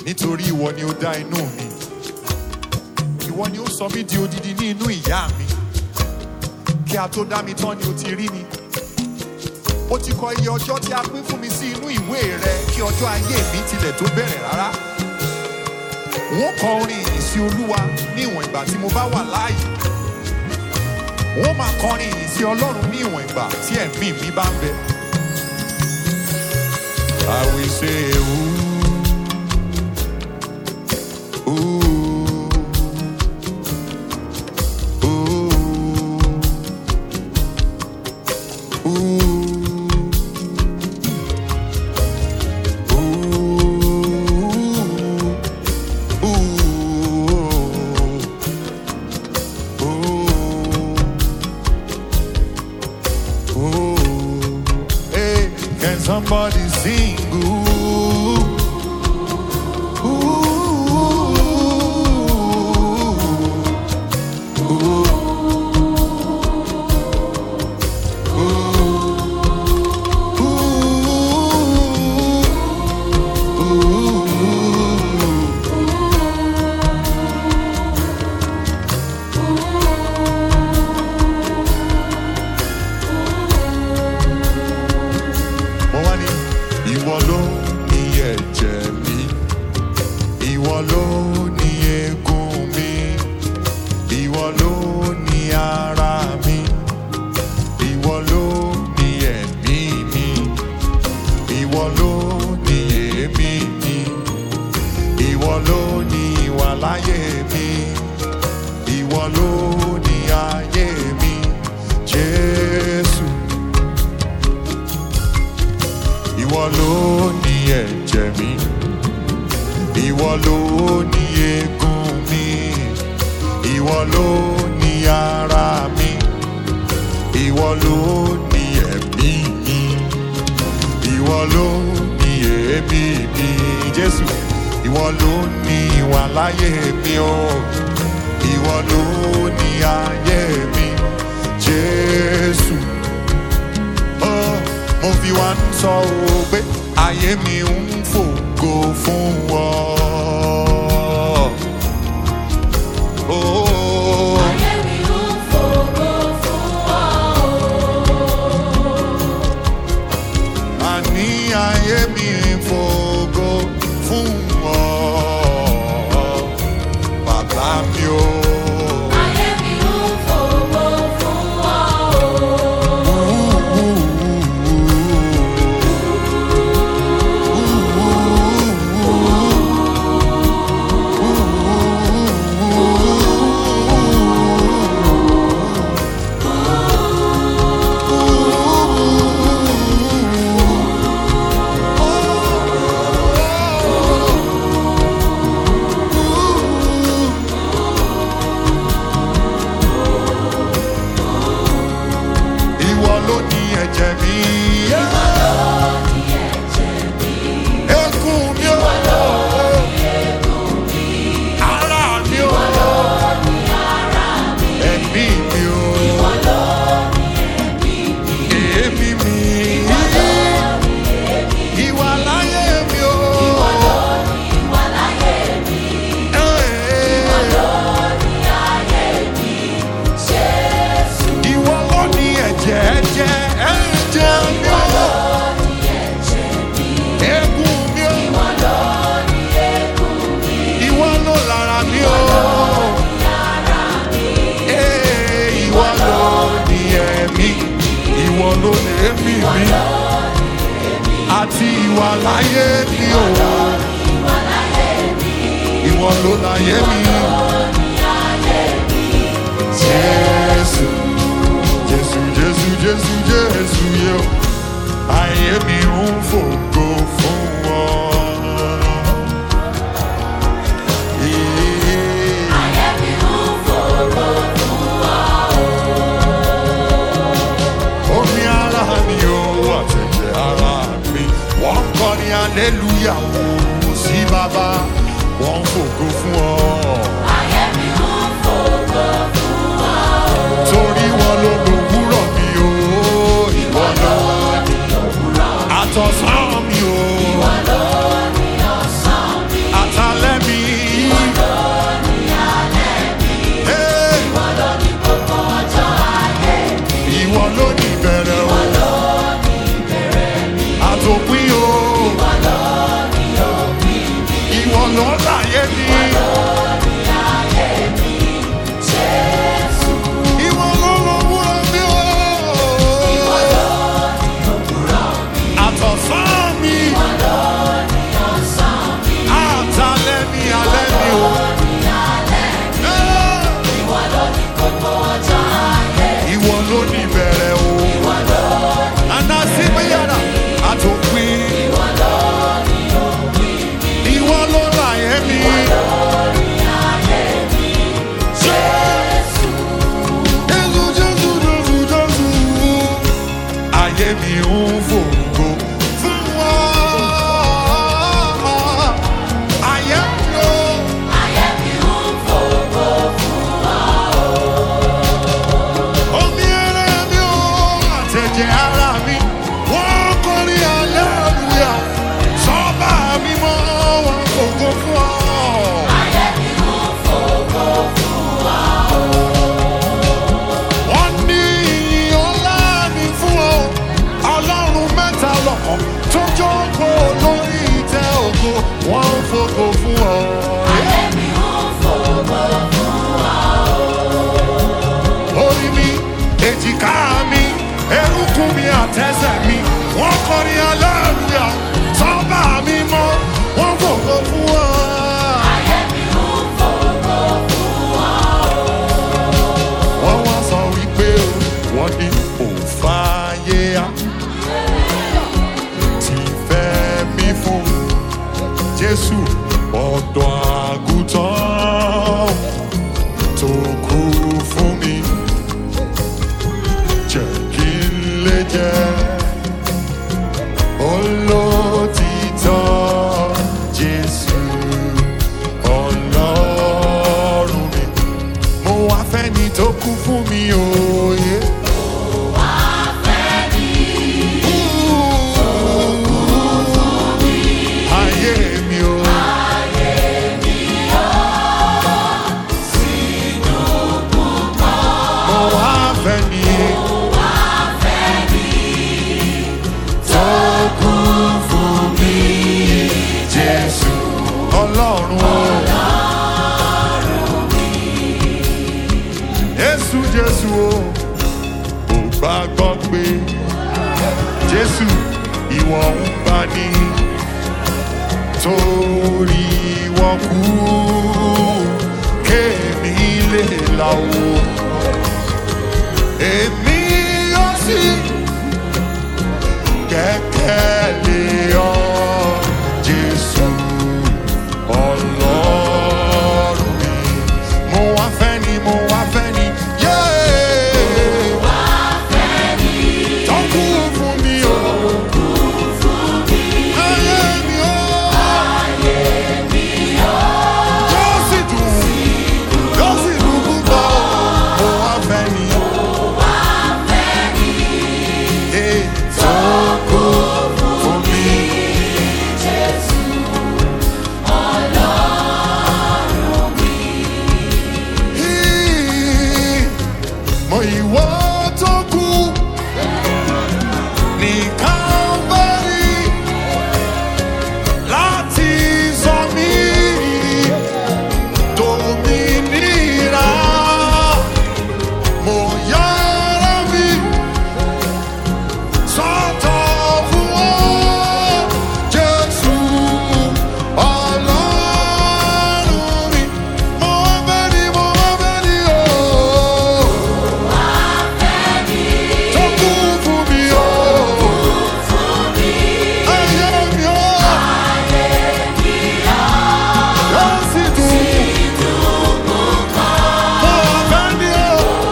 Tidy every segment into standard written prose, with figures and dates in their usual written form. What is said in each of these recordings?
nítorí ìwọ ni ó dá inú mi, ìwọ ni ó sọ mí di odidi ní inú ìyá mi. Kí a tó dá mi tán ni ó ti rí mi, ó ti kọ iye ọjọ́ tí a pín fún mi sí inú ìwé rẹ kí ọjọ́ ayé mi tilẹ̀ tó bẹ̀rẹ̀ rárá. Wọ́n kọ orin ìyìn sí Olúwa ní ìwọ̀n ìgbà tí mo bá wà láàyè. Wọ́n máa kọrin ìyìn sí Ọlọ́run ní ìwọ̀n ìgbà tí ẹ̀mí mi bá ń bẹ. I will say, ooh, ooh, ooh, ooh, ooh, ooh. Hey, can somebody sing? Ìwọ ló ní ẹ̀jẹ̀ mi, ìwọ ló ní eegun mi, ìwọ ló ní ara mi, ìwọ ló ní ẹ̀mí mi, ìwọ ló ní èémí mi, ìwọ ló ní ìwàláyé mi, ìwọ ló ní ayé mi, Jésù. Ìwọ ló ní ẹ̀jẹ̀ mi, ìwọ ló ní eegun mi, ìwọ ló ní ara mi, ìwọ ló ní ẹ̀mí mi, ìwọ ló ní èémí mi, Jésù. Ìwọ ló ní ìwàláyé mi o, ìwọ ló ní ayé mi, Jésù. Mo fi wá ń sọ pé ayé mi ń fògo fún ọ. Ayé mi ń fògo fún ọ. Àní ayé mi ń fògo fún ọ. Bàbá mi o. Ayé mi ń fògo fún ọ. Ìwọ ló ní ẹ̀jẹ̀ mi. Ìwọ ló ní ẹ̀jẹ̀ mi. Egun mi o. Ìwọ ló ní eegun mi. Ara mi o. Ìwọ ló ní ara mi. Ẹ̀mí mi o. Ìwọ ló ní ẹ̀mí mi. Èémí mi. Ìwọ ló ní èémí mi. Ìwàláyé mi o. Ìwọ ló ní ìwàláyé mi. Ìwọ ló ní ayé mi. Jésù. Ìwọ ló ní ẹ̀jẹ̀ mi Ìwọ o. ló ní ẹ̀jẹ̀ mi. Egun mi o. Ìwọ ló ní eegun mi. Ìwọ ló lára mi o. Ara mi. Ìwọ ló ní ẹ̀mí. Ìwọ ló ní èémí mi. Àti ìwàláyé mi o. Ìwàláyé mi. Ìwọ ló láyé mi. Ní ayé mi. Jésù, Jésù, Jésù, Jésù, Jésù yẹ o. Ayé mi ń fògo fún ọ. Ayé mi ń fògo fún ọ. Omi ara mi o, àtẹ̀jẹ̀ ara mi. Wọ́n ń kọrin hallelujah o sí bàbá. Wọ́n ń fògo fún ọ. Ayé mi ń fògo fún ọ. Torí wọn ló lòwúrọ̀ mi o. Ìwọ ló ní òwúrọ̀. àtọ̀sán mi o. Ìwọ ló ní ọ̀sán mi. sí pé yàrá àtòpin. Ìwọ ló ní òpin mi. Ìwọ ló láyé mi. Ìwọ ló ní ayé mi. Jésù. Jésù, Jésù, Jésù, Jésù. Ayé mi ń fògo fún wa. Ayé mi ó. Ayé mi ń fògo fún wa o. Omi ara mi ó. Àtẹ̀jẹ̀ ara mi. Wọ́n kọrin hallelujah. Sọ́ba mi mọ́ wọn fògo fún ọ. Ayé mi ń fògo fún wa o. Wọ́n ní ìyìn ọlá mi fún ọ. Ọlọ́run mẹ́ta lọ́kàn tó jókòó lórí ìtẹ́ ògo. Wọ́n ń fògo fún ọ. Ayé mi ń fògo fún wa o. Orí mi, èjìká mi, eruku mi àtẹsẹ̀ mi. Wọ́n kọrin hallelujah. Sọ́ba mi mọ́, wọ́n fògo fún ọ. Ayé mi ń fògo fún wa o. Wọ́n wá sọ wípé o, wọ́n ní òfààyè á. Ti fẹ́ mi fún Jésù ọ̀dọ́ àgùntàn tó kú fún mi. Jẹ́ kí n lè jẹ́ olótìtọ́ Jésù Ọlọ́run mi. Mo wá fẹ́ ni tó kú fún mi òye. Ayé mi o. Mo wá fẹ́ ni tó kú fún mi. Jésù Ọlọ́run o. Jésù, Jésù o. Mo gbàgbọ́ pé Jésù ìwọ ń bá ní. Torí wọ́n kú kéèmí lè là o. Èmi yóò sì gbẹ́kẹ̀lé ọ, Jésù Ọlọ́run mi. Mo wá fẹ́ ni, mo wá fẹ́ ni, tó kú fún mi o. Ayé mi o. Yóò sì dùn púpọ̀. Mo wá fẹ́ ni. Tó kú fún mi. Mo ìwọ tó kú ní Calvary láti sọ mí dòmìnira. Mo yára mi sọ́tọ̀ fún ọ, Jésù Ọlọ́run mi. Mo wá fẹ́ ni, mo wá fẹ́ ni o. Tó kú fún mi o. Ayé mi o. Yóò sì dùn. Mo wá fẹ́ ni o.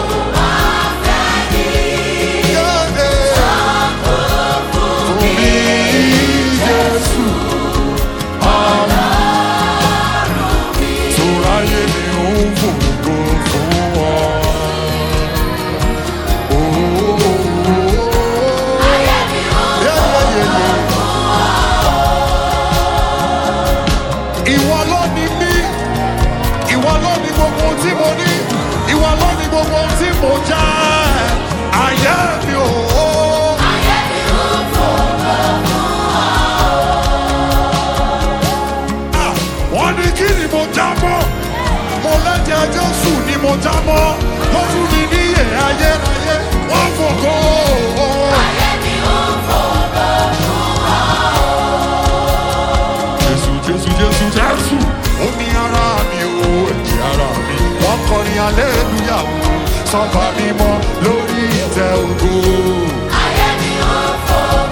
Fún mi, Jésù Sùráyé mi ń fògo fún ọ. Ìwọ ló ní mí, ìwọ ló ní gbogbo ohun tí mo ní, ìwọ ló ní gbogbo ohun tí mo já. Ayé mi ò. Wọ́n ní kí ni mo já mọ́? Mo lẹ́jẹ̀ Jésù ni mo já mọ́. Ó fún mi ní ìyè ayérayé. Wọ́n fògo. Jésù, Jésù, Jésù, Jésù. Omi ara mi o, ẹ̀jẹ̀ ara mi. Wọ́n kọrin hallelujah o. Sọ́ba mímọ́ lórí ìtẹ́ ògo. Ayé mi ń fò.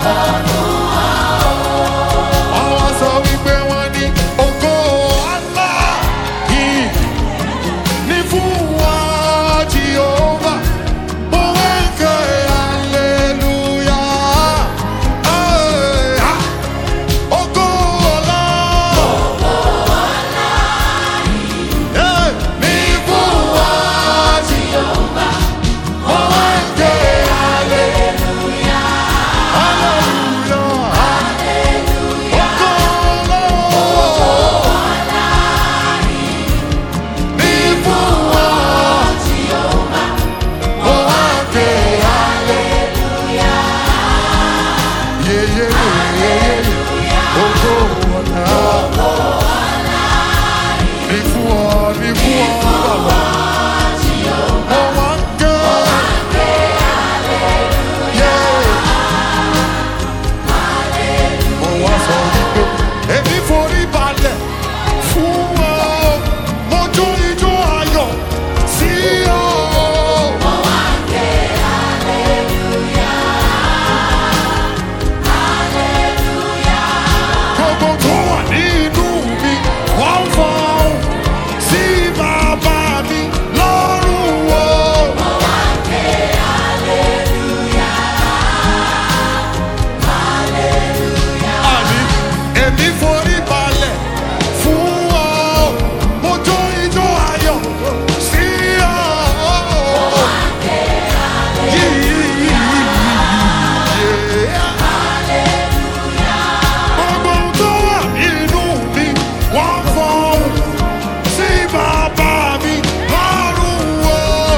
Ògo ọ̀la. Ní fún ọ bàbá. Mo wá ń ké. Mo wá sọ wípé èmi forí balẹ̀ fún ọ. Mo jó ijó ayọ̀ sí ọ. Gbogbo tó wà nínú mi wọ́n fọ́ sí bàbá mi lọ́rùn o. Àní èmi forí balẹ̀ fún ọ. Mo jó ijó ayọ̀ sí ọ. Gbogbo tó wà nínú mi wọ́n fọ́ sí bàbá mi lọ́rùn o.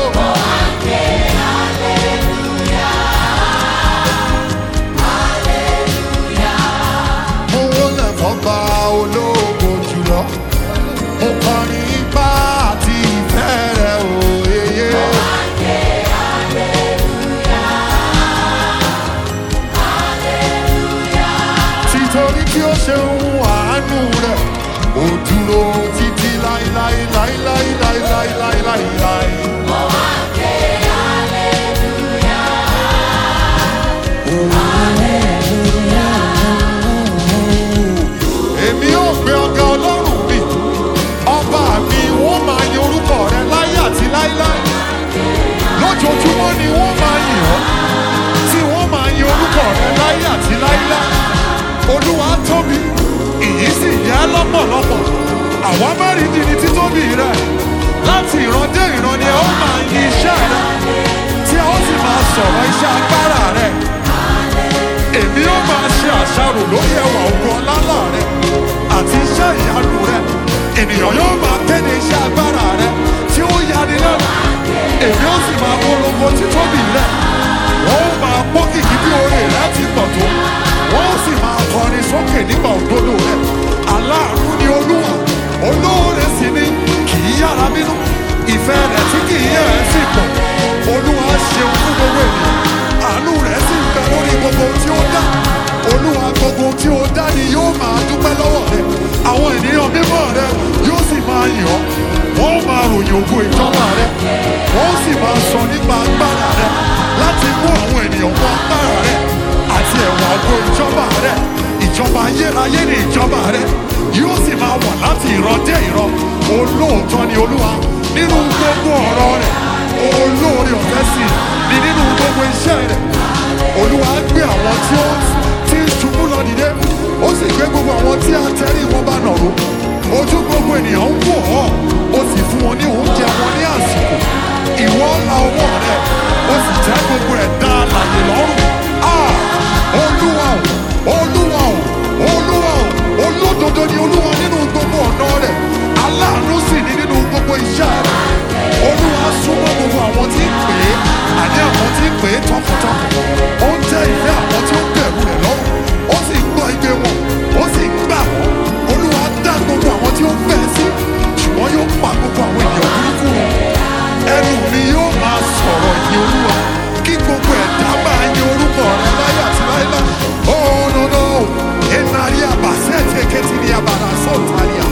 Mo wólẹ̀ fọ́ba ológo jùlọ. Mo kọrin ipá àti ìfẹ́ rẹ̀ òye. Títorí tí ó ṣe ń àánú rẹ̀, ó dúró títí láíláí. Èmi ò gbé ọ̀gá Ọlọ́run mi, ọba mi, wọ́n máa yin orúkọ rẹ láyé àti láíláí. Lójoojúmọ́ ni wọ́n máa yìn ọ́, tí wọ́n máa yin orúkọ rẹ láyé àti láíláí. Olúwa tóbi, ìyìn sì yẹ lọ́pọ̀lọpọ̀. Àwa mẹ́rìndì ni títóbi rẹ. Láti ìran dé ìran ni ẹ ó máa yin iṣẹ́ rẹ, tí ẹ ó sì máa sọ̀rọ̀ iṣẹ́ agbára rẹ. Èmi ó máa ṣe àṣàrò lórí ẹwà ògo ọlá rẹ àti iṣẹ́ ìyanu rẹ. Ènìyàn yóò máa kéde iṣẹ́ agbára rẹ tí ó yani lẹ́nu. Èmi ó sì máa polongo títóbi rẹ. Wọ́n ó máa pọ́ kìkì bí oore rẹ ti pọ̀ tó. Wọ́n ó sì máa kọrin sókè nígbà òdodo rẹ. Aláàánú ni Olúwa, olóore sì ni, kì í yára bínú. Ìfẹ́ rẹ̀ tí kì í yẹ̀ ẹ́ sì pọ̀. Olúwa ṣeun fún gbogbo ènìyàn. Àánú rẹ̀ sì ń bẹ lórí gbogbo tí ó dá. Olúwa gbogbo tí ó dá ni yóò máa dúpẹ́ lọ́wọ́ rẹ̀. Àwọn ènìyàn mímọ́ rẹ̀ yóò sì máa yìn ọ́. Wọ́n ó máa ròyìn ògo ìjọba rẹ̀. Wọ́n ó sì máa sọ nípa agbára rẹ̀ láti mú àwọn ènìyàn wọ agbára rẹ̀ àti ẹ̀wà ògo ìjọba rẹ̀. Ìjọba ayérayé ni ìjọba rẹ̀. Yóò sì máa wà láti ìran dé ìran. Olóòótọ́ ni Olúwa nínú gbogbo ọ̀rọ̀ rẹ̀. Olóore ọ̀fẹ́ sì ni nínú gbogbo iṣẹ́ rẹ̀. Olúwa gbé àwọn tí ó ti ń ṣubú lọ dìde. Ó sì gbé gbogbo àwọn tí a tẹrí wọn bá nàró. Ojú gbogbo ènìyàn ń wò ọ́. Ó sì fún wọn ní oúnjẹ wọn ní àsìkò. Ìwọ la ọwọ́ rẹ̀. Ó sì tẹ́ gbogbo ẹ̀dá alààyè lọ́rùn. Olúwa o, Olúwa o, Olúwa o, olódodo ni Olúwa nínú gbogbo ọ̀nà rẹ̀. Aláàánú sì ni nínú gbogbo iṣẹ́ rẹ̀. Olúwa súnmọ́ gbogbo àwọn tí ń pè é, àní àwọn tí ń pè é tọkàntọkàn. Ó ń tẹ́ ìfẹ́ àwọn tí ó bẹ̀rù rẹ̀ lọ́rùn. Ó sì gbọ́ igbe wọn, ó sì gbà wọ́n. Olúwa dá gbogbo àwọn tí ó fẹ́ sí, ṣùgbọ́n yóò pa gbogbo àwọn ènìyàn burúkú wọn. Ẹnu mi yóò máa sọ̀rọ̀ ìyìn Olúwa, kí gbogbo ẹ̀dá máa yin orúkọ rẹ̀ láyé àti láéláé. Oh no no, enari abasẹ teketi ni abara sọtaria.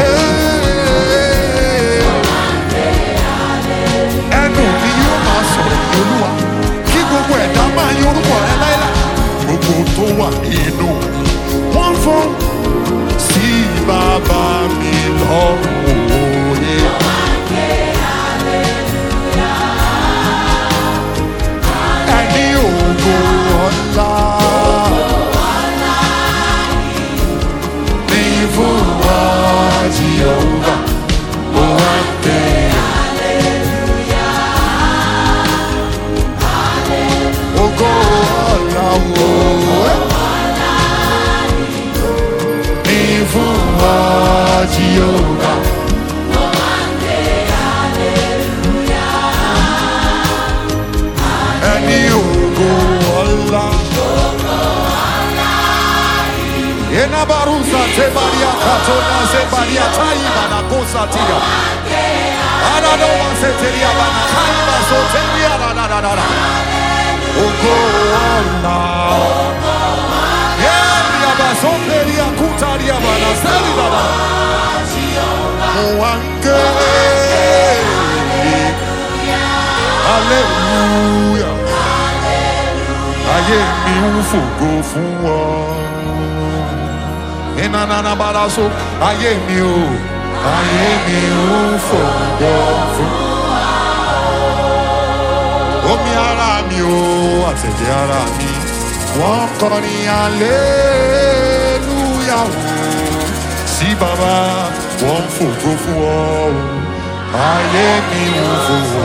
Ẹnu mi yóò máa sọ̀rọ̀ ìyìn Olúwa, kí gbogbo ẹ̀dá máa yin orúkọ rẹ̀ láéláé. Gbogbo tó wà nínú mi wọ́n fọ́ sí bàbá mi lọ́rùn òye. Ẹni ògo ọlá ní fún wa Jèhófà, ó wá pè é. Ògo ọlá wo ní fún wa Jèhófà. Ẹni ògo ọlá. Enabarusa tebaria katona sebaria taiba na kosa tia. Anadoa seteria bana kaiba soteria la la la la. Ogo wana. Eria basoperia kutaria bana seri la la. Moange. Hallelujah. Ayé mi ń fògo fún ọ. Ìnana balaso, ayé mi ń fògo fún ọ. Omi ara mi o, àtẹ̀jẹ̀ ara mi, wọ́n kọrin hallelujah o. Sí bàbá, wọ́n fògo fún ọ. Ayé mi ń fògo.